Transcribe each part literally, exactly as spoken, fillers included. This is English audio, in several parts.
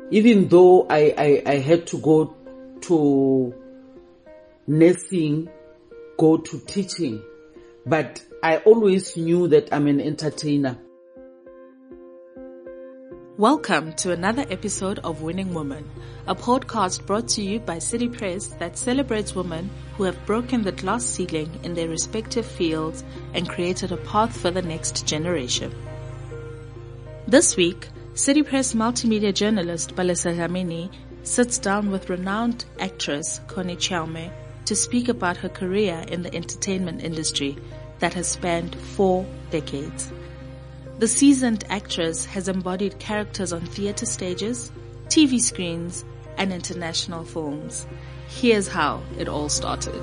even though I, I, I had to go to nursing, go to teaching, but I always knew that I'm an entertainer. Welcome to another episode of Winning Women, a podcast brought to you by City Press that celebrates women who have broken the glass ceiling in their respective fields and created a path for the next generation. This week, City Press multimedia journalist Palesa Dlamini sits down with renowned actress Connie Chiaume to speak about her career in the entertainment industry that has spanned four decades. The seasoned actress has embodied characters on theatre stages, T V screens, and international films. Here's how it all started.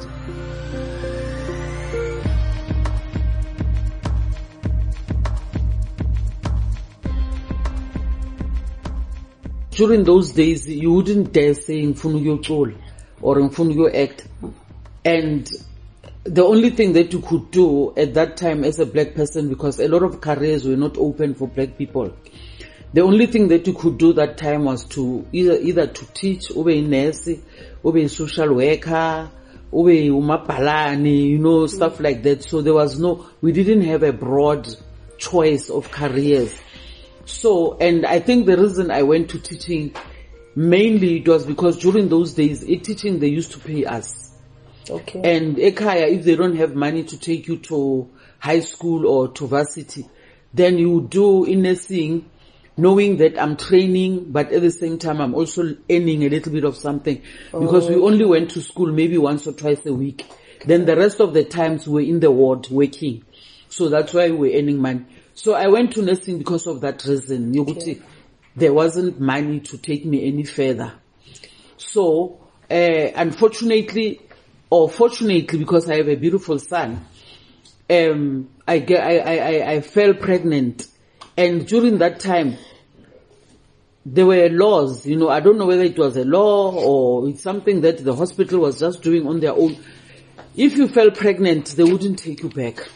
During those days, you wouldn't dare say ngifuna ukuyoculo or ngifuna ukuyo-act. And the only thing that you could do at that time as a black person, because a lot of careers were not open for black people, the only thing that you could do that time was to either either to teach, ube a nurse, ube a social worker, ube umabhalane, you know, stuff like that. So there was no, we didn't have a broad choice of careers. So, and I think the reason I went to teaching, mainly it was because during those days, in teaching, they used to pay us. Okay. And Ekaya, if they don't have money to take you to high school or to varsity, then you do in nursing, knowing that I'm training, but at the same time I'm also earning a little bit of something, because oh. we only went to school maybe once or twice a week. Okay. Then the rest of the times we're in the ward working. So that's why we're earning money. So I went to nursing because of that reason. Okay. There wasn't money to take me any further. So, uh, unfortunately, or fortunately, because I have a beautiful son, um, I, I, I, I fell pregnant. And during that time, there were laws, you know, I don't know whether it was a law or it's something that the hospital was just doing on their own. If you fell pregnant, they wouldn't take you back.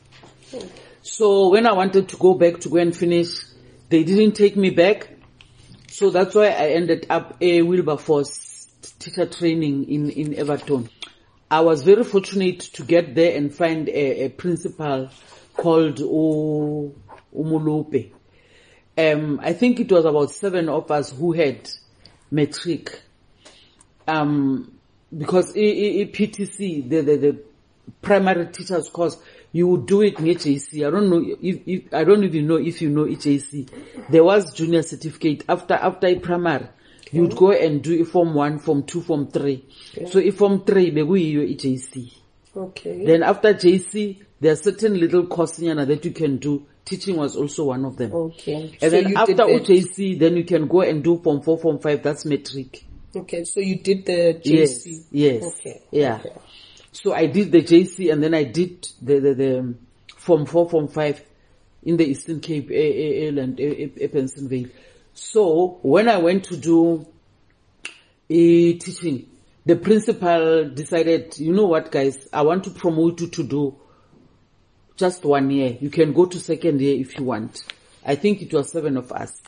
So when I wanted to go back to go and finish, they didn't take me back. So that's why I ended up a Wilberforce teacher training in, in Everton. I was very fortunate to get there and find a, a principal called U, Umulupe. Um, I think it was about seven of us who had matric. Um, because I, I, P T C, the, the, the primary teachers course, you would do it in H A C. I don't know if, if, I don't even know if you know H A C. There was junior certificate after, after primary. Okay. You'd go and do form one, form two, form three. Okay. So if form three, maybe you J C. Okay. Then after J C, there are certain little courses that you can do. Teaching was also one of them. Okay. And so then after O J C, then you can go and do form four, form five. That's matric. Okay. So you did the J C. Yes. Yes. Okay. Yeah. Okay. So I did the J C and then I did the, the, the form four, form five in the Eastern Cape, A A L and Pennsylvania. So when I went to do a teaching, the principal decided, you know what guys, I want to promote you to do just one year. You can go to second year if you want. I think it was seven of us.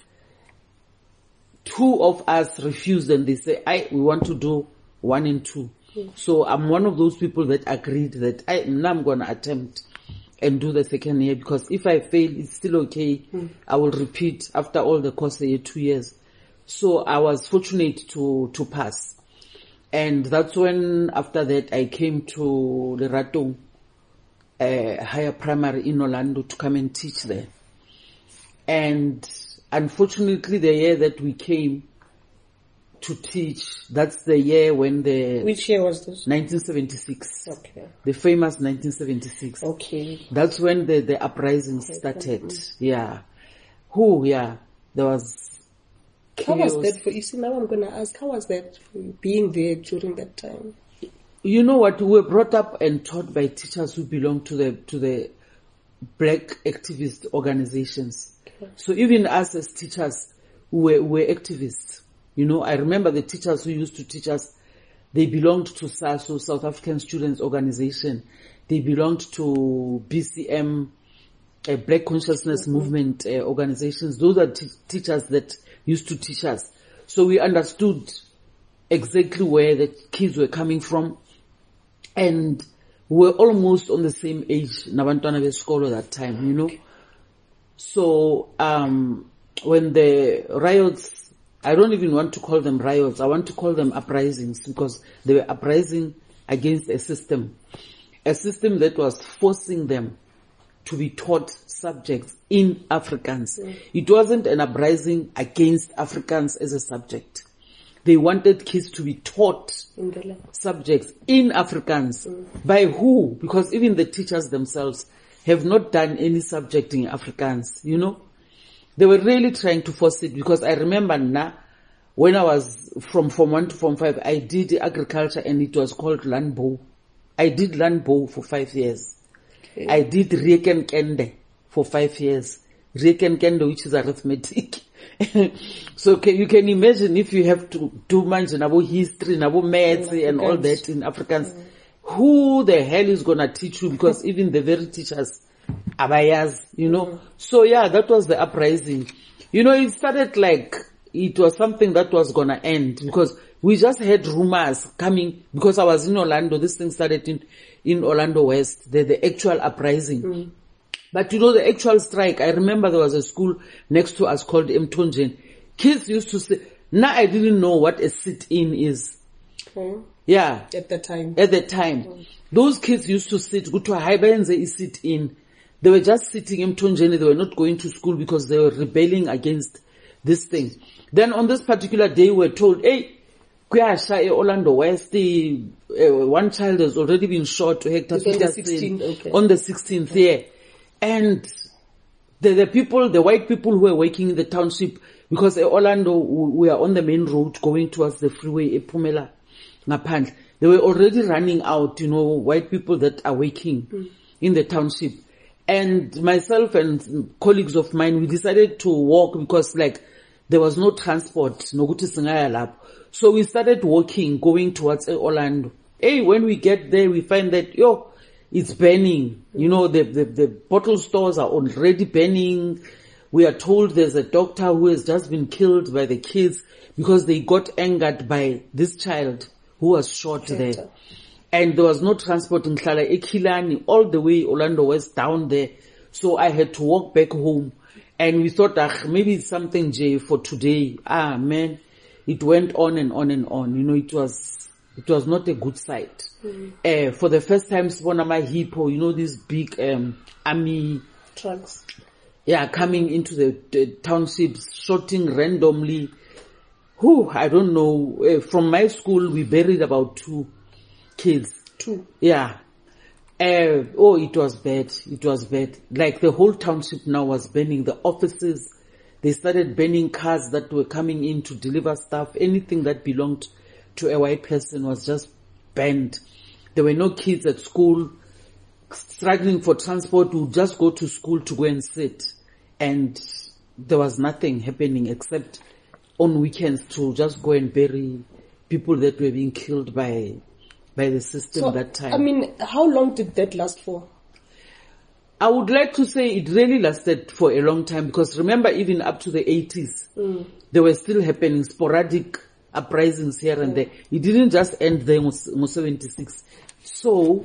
Two of us refused and they say, I, we want to do one and two. Mm. So I'm one of those people that agreed that I, now I'm going to attempt and do the second year, because if I fail, it's still okay. Mm. I will repeat after all the course a year, two years. So I was fortunate to, to pass. And that's when, after that, I came to the Ratong uh, higher primary in Orlando to come and teach there. And unfortunately, the year that we came to teach, that's the year when the... Which year was this? nineteen seventy-six. Okay. The famous nineteen seventy-six. Okay. That's when the, the uprising started. Mm-hmm. Yeah. Who, yeah. There was How chaos. was that for you? See, now I'm going to ask, how was that for you, being there during that time? You know what? We were brought up and taught by teachers who belong to the, to the black activist organizations. Okay. So even us as teachers, we were, we were activists. You know, I remember the teachers who used to teach us, they belonged to SASO, South African Students Organization. They belonged to B C M, uh, Black Consciousness mm-hmm. Movement uh, organizations. Those are t- teachers that used to teach us. So we understood exactly where the kids were coming from. And we were almost on the same age, Nabantwana Beskolo at that time, you know. So, um, when the riots, I don't even want to call them riots, I want to call them uprisings, because they were uprising against a system. A system that was forcing them to be taught subjects in Afrikaans. Mm. It wasn't an uprising against Afrikaans as a subject. They wanted kids to be taught subjects in Afrikaans. Mm. By who? Because even the teachers themselves have not done any subject in Afrikaans, you know. They were really trying to force it, because I remember now, when I was from Form one to Form five, I did agriculture and it was called Landbou. I did Landbou for five years. Okay. I did Rekenkende for five years. Rekenkende, which is arithmetic. So okay, you can imagine if you have to do much about history, about maths and all that in Afrikaans, mm. who the hell is gonna teach you? Because even the very teachers, abayas, you know. Mm. So yeah, that was the uprising. You know, it started like it was something that was gonna end, because we just had rumors coming, because I was in Orlando. This thing started in, in Orlando West, the, the actual uprising. Mm. But you know, the actual strike, I remember there was a school next to us called Mtonjen. Kids used to say, now I didn't know what a sit-in is. Okay. Yeah. At the time. At the time. Mm. Those kids used to sit, go to a high sit in. They were just sitting in Mtonjen, they were not going to school because they were rebelling against this thing. Then on this particular day, we were told, hey, Orlando West, the, uh, one child has already been shot to Hector Peterson okay. on the sixteenth year. And the, the people, the white people who were working in the township, because in Orlando, we are on the main road going towards the freeway, Epumela, Napand. They were already running out, you know, white people that are working mm. in the township. And myself and colleagues of mine, we decided to walk because like there was no transport, no good to So we started walking, going towards Orlando. Hey, when we get there, we find that, yo, it's burning. You know, the, the, the bottle stores are already burning. We are told there's a doctor who has just been killed by the kids because they got angered by this child who was shot there. And there was no transport in Klala Ekilani, all the way Orlando West down there. So I had to walk back home. And we thought, ah, maybe it's something, Jay, for today. Ah, man, it went on and on and on. You know, it was, it was not a good sight. Mm-hmm. Uh, for the first time, Sponama Hippo, you know, these big, um, army trucks. Yeah, coming into the, the townships, shooting randomly. Who, I don't know. Uh, from my school, we buried about two kids. Two. Yeah. Uh, oh, it was bad. It was bad. Like the whole township now was burning. The offices, they started burning cars that were coming in to deliver stuff. Anything that belonged to a white person was just burned. There were no kids at school struggling for transport. We would just go to school to go and sit. And there was nothing happening except on weekends to just go and bury people that were being killed by by the system so, that time. I mean, how long did that last for? I would like to say it really lasted for a long time, because remember, even up to the eighties, mm. they were still happening sporadic uprisings here and mm. there. It didn't just end there in seventy-six. So,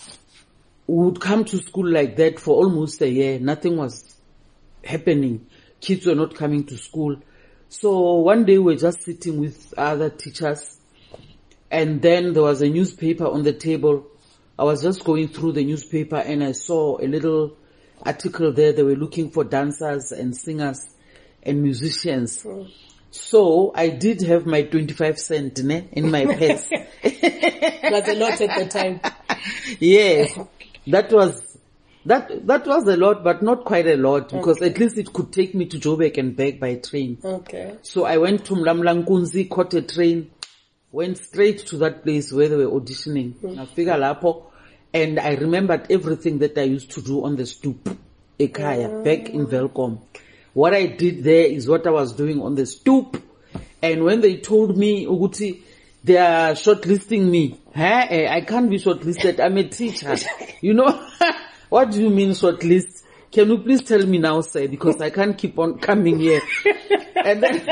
we would come to school like that for almost a year. Nothing was happening. Kids were not coming to school. So one day we were just sitting with other teachers, and then there was a newspaper on the table. I was just going through the newspaper and I saw a little article there. They were looking for dancers and singers and musicians. Mm. So I did have my twenty-five cent ne, in my purse. That's a lot at the time. Yes, that was that that was a lot, but not quite a lot, because okay. at least it could take me to Joburg and back by train. Okay. So I went to Mlamlankunzi, caught a train, went straight to that place where they wwere auditioning. Mm. And I remembered everything that I used to do on the stoop, Ekaya, mm. back in Velkom. What I did there is what I was doing on the stoop. And when they told me, Uguti, they are shortlisting me, huh? I can't be shortlisted. I'm a teacher. You know, what do you mean shortlist? can you please tell me now, sir, because I can't keep on coming here. And then,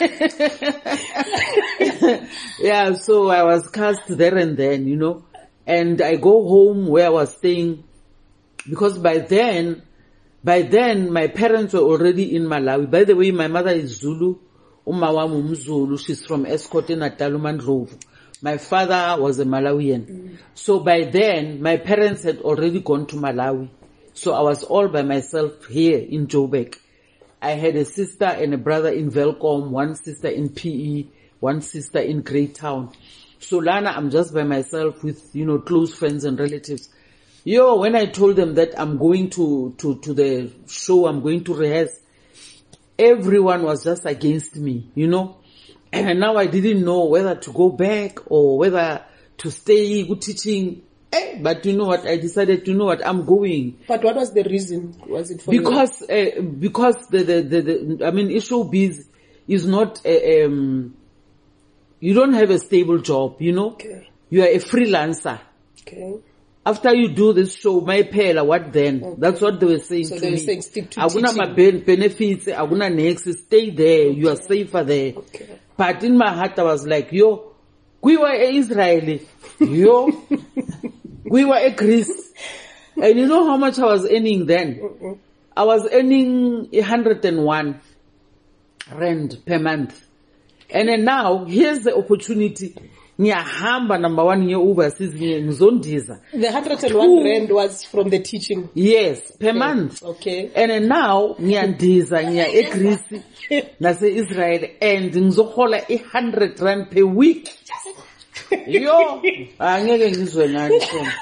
yeah, so I was cast there and then, you know, and I go home where I was staying, because by then, by then my parents were already in Malawi. By the way, my mother is Zulu, Umawamu Mzulu, she's from Escort in Ataluman Rovu. My father was a Malawian. Mm. So by then, my parents had already gone to Malawi. So I was all by myself here in Joburg. I had a sister and a brother in Velcom, one sister in P E, one sister in Greytown. So Lana, I'm just by myself with, you know, close friends and relatives. Yo, when I told them that I'm going to, to, to the show, I'm going to rehearse, everyone was just against me, you know. And now I didn't know whether to go back or whether to stay good teaching. Eh, but you know what? I decided, you know what? I'm going. But what was the reason? Was it for because uh, because the, the the the I mean, showbiz is not a, um. You don't have a stable job, you know. Okay. You are a freelancer. Okay. After you do this show, my pay, what then? Okay. That's what they were saying so to they me. were saying stick to Aguna teaching. ma benefits, aguna next, stay there. Okay. You are safer there. Okay. But in my heart, I was like, yo, we were Israeli. Yo, we were a Greece. And you know how much I was earning then? Mm-mm. I was earning one hundred and one rand per month. And then now, here's the opportunity. Nyahamba number one here overseas ngizondiza. The one hundred and one rand was from the teaching. Yes, per okay. month. Okay. And then now ngiyandiza ngiya eGreece nase Israel and ngizohola one hundred rand per week. Yo, angeke ngizwe ngani phone.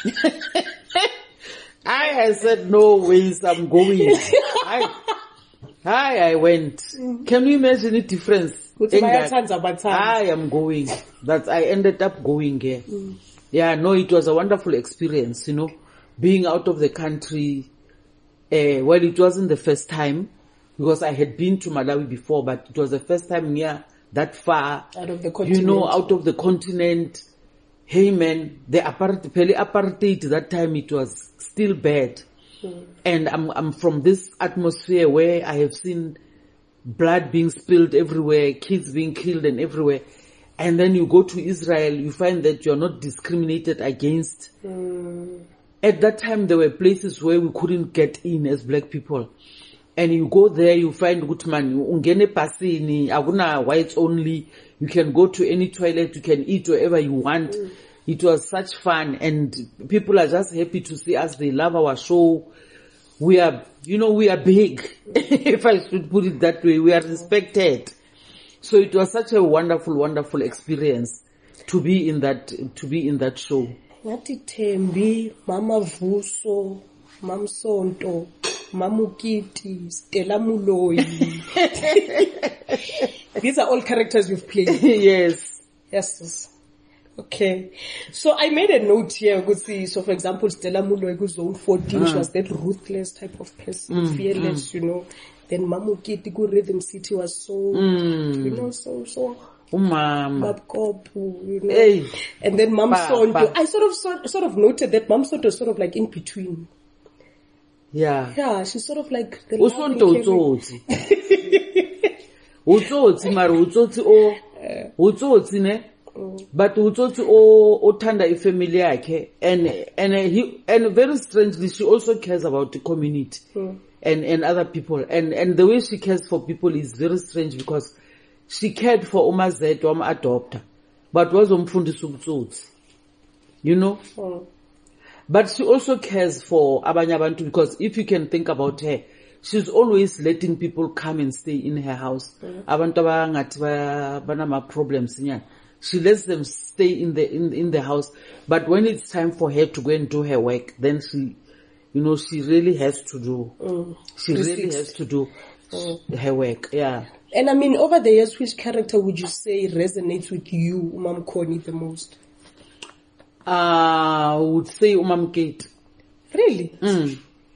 I I said no ways, I'm going. I I I went. Can you imagine the difference? I am going. That I ended up going here. Mm. Yeah, no, it was a wonderful experience, you know, being out of the country. Uh, well, it wasn't the first time because I had been to Malawi before, but it was the first time near that far. Out of the continent. You know, out of the continent. Hey man, the apartheid, apartheid that time it was still bad. Mm. And I'm, I'm from this atmosphere where I have seen blood being spilled everywhere, kids being killed and everywhere. And then you go to Israel, you find that you're not discriminated against. Mm. At that time, there were places where we couldn't get in as black people. And you go there, you find Gutman, ungene pasini, aguna whites only. You can go to any toilet, you can eat wherever you want. Mm. It was such fun and people are just happy to see us. They love our show. We are, you know, we are big. If I should put it that way, we are respected. So it was such a wonderful, wonderful experience to be in that, to be in that show. Ngati Thembi, Mama Vuso, Mam Sonto, Mamukiti, Stella Muloi. These are all characters you've played. Yes. Yes. Okay. So I made a note here. So for example, Stella Muloi zone fourteen, mm. she was that ruthless type of person, mm. fearless, mm. you know. Then Mamukiti Rhythm City was so, mm. you know, so, so. Umama. You know. Hey. And then Mam Sonto. I sort of, sort, sort of noted that Mam Sonto is sort of like in between. Yeah. Yeah, she's sort of like the Usonto utsotsi. Utsotsi mara utsotsi o utsotsi ne. But utsotsi o othanda ifamily yakhe and and he and very strangely she also cares about the community mm. and and other people and and the way she cares for people is very strange because she cared for umazethu wama-adopter but wazomfundisa ubutsotsi, you know. Mm. But she also cares for abanye abantu because if you can think about her, she's always letting people come and stay in her house. Mm. Abantu abangathi banama problems nyana. She lets them stay in the in in the house, but when it's time for her to go and do her work, then she, you know, she really has to do. Mm. She really has to do mm. her work. Yeah. And I mean, over the years, which character would you say resonates with you, Umam Connie, the most? Uh, I would say Umam Kate. Really? Mm.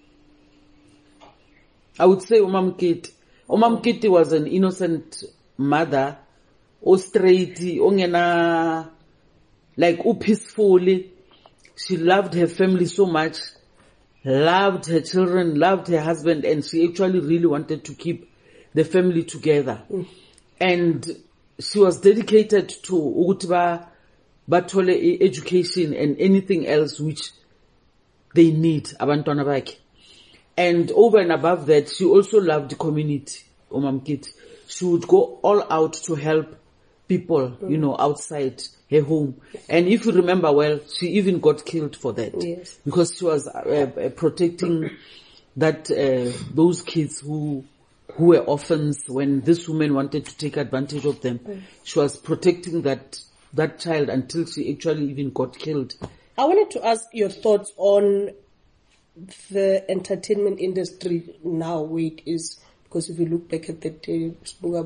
I would say Umam Kate. Umam Kate was an innocent mother. O straight, ongena, like, o peacefully. She loved her family so much. loved her children, loved her husband, and she actually really wanted to keep the family together. Mm. And she was dedicated to ukuthi bathole education and anything else which they need, abantwana bakhe. And over and above that, she also loved the community, Omamkit. She would go all out to help people, mm. you know, outside her home. And if you remember well, she even got killed for that. Yes. Because she was uh, uh, protecting that, uh, those kids who, who were orphans when this woman wanted to take advantage of them. Mm. She was protecting that, that child until she actually even got killed. I wanted to ask your thoughts on the entertainment industry now, where it is. Because if you look back at the day,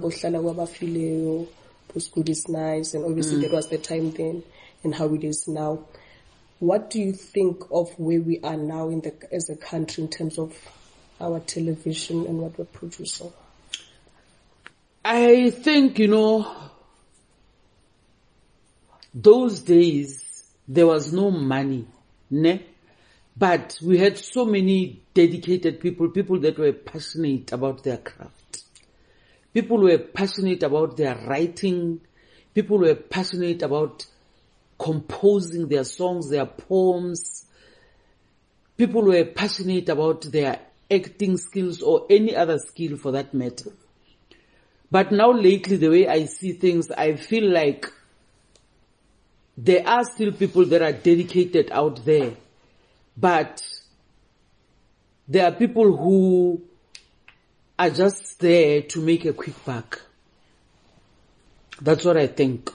Good is nice, and obviously mm. that was the time then and how it is now. What do you think of where we are now in the as a country in terms of our television and what we're producing? I think, you know, those days there was no money, ne? But we had so many dedicated people, people that were passionate about their craft. People were passionate about their writing. People were passionate about composing their songs, their poems. People were passionate about their acting skills or any other skill for that matter. But now lately, the way I see things, I feel like there are still people that are dedicated out there. But there are people who are just there to make a quick buck. That's what I think.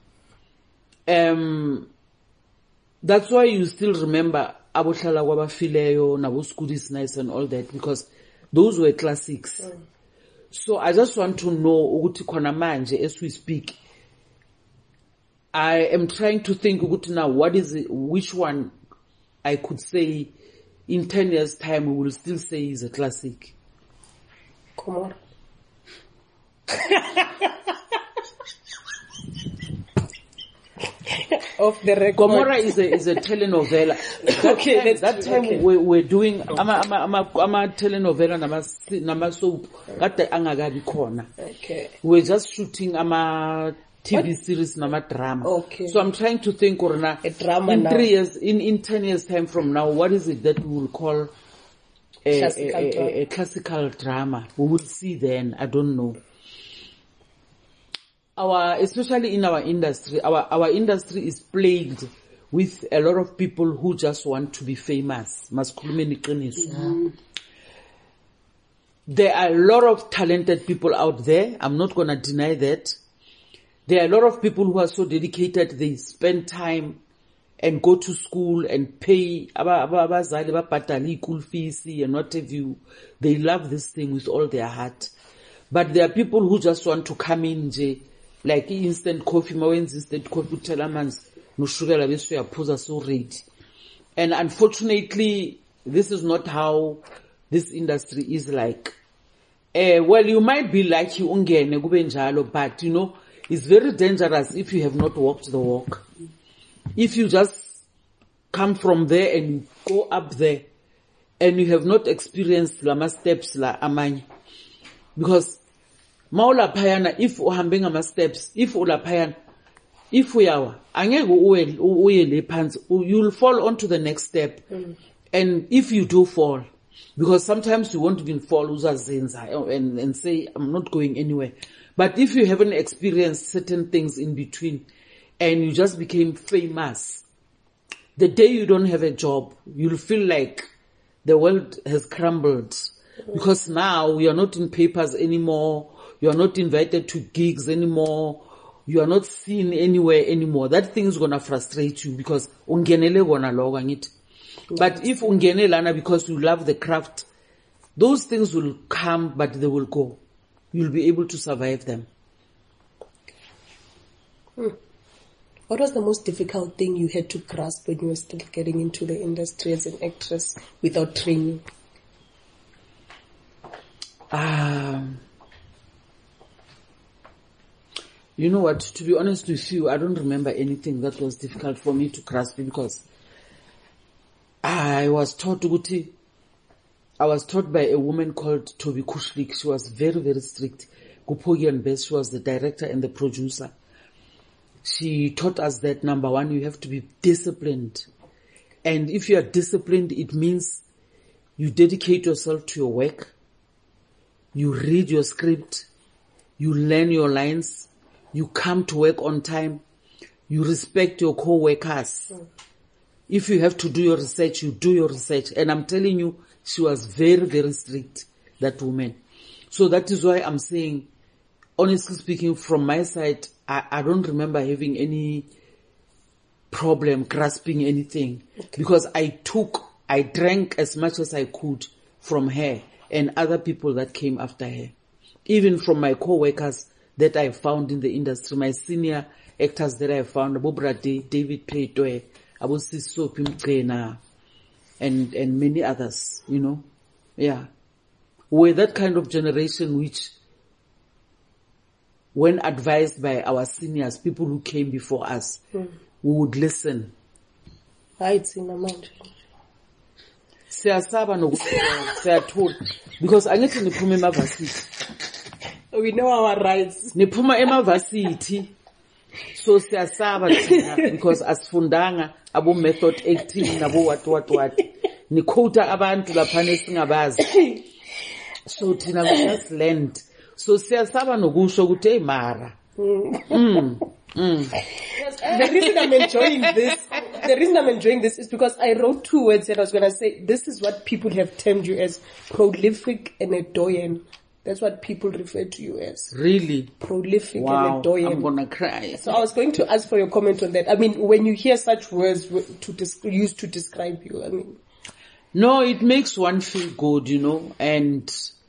Um, that's why you still remember Abohlala Kwabafileyo, Naboskud is nice and all that, because those were classics. Mm. So I just want to know, ukuthi khona manje, as we speak, I am trying to think ukuthi now what is it, which one I could say in ten years time we will still say is a classic. Komora. Off the record. Komora is a is a telenovela. That okay, time, that's that time okay. we we're doing ama ama ama ama telenovela nama nama soap. Kade angakabi khona. Okay. We're just shooting ama T V what? Series nama drama. Okay. So I'm trying to think, Corona, a drama in now. three years, in in ten years time from now, what is it that we will call a classical, a, a, a classical drama? We will see then. I don't know. Our, especially in our industry, our, our industry is plagued with a lot of people who just want to be famous. Mm-hmm. There are a lot of talented people out there. I'm not going to deny that. There are a lot of people who are so dedicated. They spend time and go to school and pay school fees and what have you. They love this thing with all their heart. But there are people who just want to come in, like instant coffee, mawenzi instant coffee, telamans, no sugar, la besu ya puza so ready. And unfortunately, this is not how this industry is like. Uh, well, you might be like you ungene kubenjalo, but you know, it's very dangerous if you have not walked the walk. If you just come from there and you go up there, and you have not experienced lama steps la amanye, because Maula payana, if uhambe ngama steps, if ula payana, if uyawa, angeke uwe uye le phansi, you'll fall onto the next step. Mm. And if you do fall, because sometimes you won't even fall uzazenza and and say I'm not going anywhere. But if you haven't experienced certain things in between, and you just became famous, the day you don't have a job, you'll feel like the world has crumbled. Mm. Because now you are not in papers anymore. You are not invited to gigs anymore. You are not seen anywhere anymore. That thing is gonna frustrate you because ungenele gonna log it. But if ungenele lana because you love the craft, those things will come, but they will go. You'll be able to survive them. Hmm. What was the most difficult thing you had to grasp when you were still getting into the industry as an actress without training? Um. You know what, to be honest with you, I don't remember anything that was difficult for me to grasp because I was taught, Uguti, I was taught by a woman called Toby Kushlik. She was very, very strict. Gupogi and Best, she was the director and the producer. She taught us that, number one, you have to be disciplined. And if you are disciplined, it means you dedicate yourself to your work. You read your script. You learn your lines. You come to work on time. You respect your co-workers. Mm. If you have to do your research, you do your research. And I'm telling you, she was very, very strict, that woman. So that is why I'm saying, honestly speaking, from my side, I, I don't remember having any problem grasping anything. Okay. Because I took, I drank as much as I could from her and other people that came after her. Even from my co-workers that I found in the industry, my senior actors that I found, Abu Brady, David Paytoe, Abu Siso Pimtrena, and, and many others, you know. Yeah. We're that kind of generation which, when advised by our seniors, people who came before us, mm. we would listen. It's in the mind. Siyasaba nokuthi siyathola because angithi niphuma emavasithi. We know our rights. Niphuma emavasithi. So siyasaba thina because asifundanga abo method acting nabo what what what. Nikhota abantu lapha nesingabazi. So thina we just learned. So siyasaba nokusho ukuthi hey mara. Mm. Mm. Yes, the reason I'm enjoying this, the reason I'm enjoying this is because I wrote two words that I was going to say, this is what people have termed you as, prolific and a doyen. That's what people refer to you as. Really? Prolific wow, and a doyen. I'm going to cry. So I was going to ask for your comment on that. I mean, when you hear such words to des- used to describe you, I mean. No, it makes one feel good, you know, and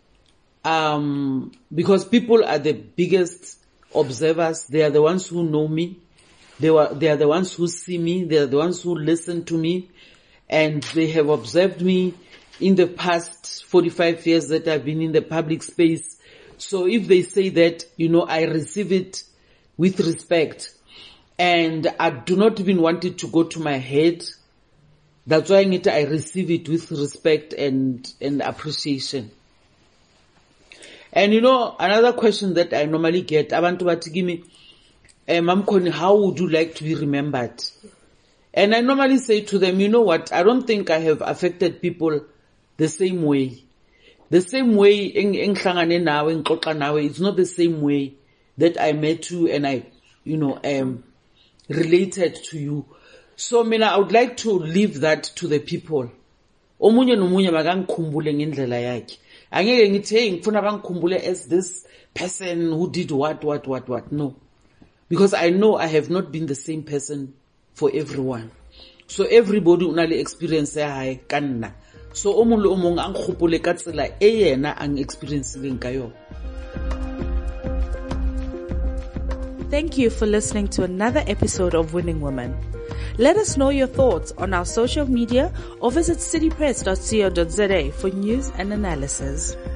um because people are the biggest observers. They are the ones who know me. They were, they are the ones who see me. They are the ones who listen to me. And they have observed me in the past forty-five years that I've been in the public space. So if they say that, you know, I receive it with respect. And I do not even want it to go to my head. That's why I need to, I receive it with respect and, and appreciation. And you know, another question that I normally get, abantu bathi kimi, eh, Mam Connie, how would you like to be remembered? And I normally say to them, you know what, I don't think I have affected people the same way. The same way, engihlangane nawe, ngixoxa nawe, it's not the same way that I met you and I, you know, um, related to you. So, mina, I would like to leave that to the people. Omunye nomunye makangikhumbule ngendlela yakhe. Angeke ngithi hey ngifuna bangikhumbule as this person who did what what what what. No, because I know I have not been the same person for everyone. So everybody unale experience ya hae kanna. So omuntu omong angikhumbule ka tsela e yena ang experiencing kayo. Thank you for listening to another episode of Winning Women. Let us know your thoughts on our social media or visit city press dot co dot za for news and analysis.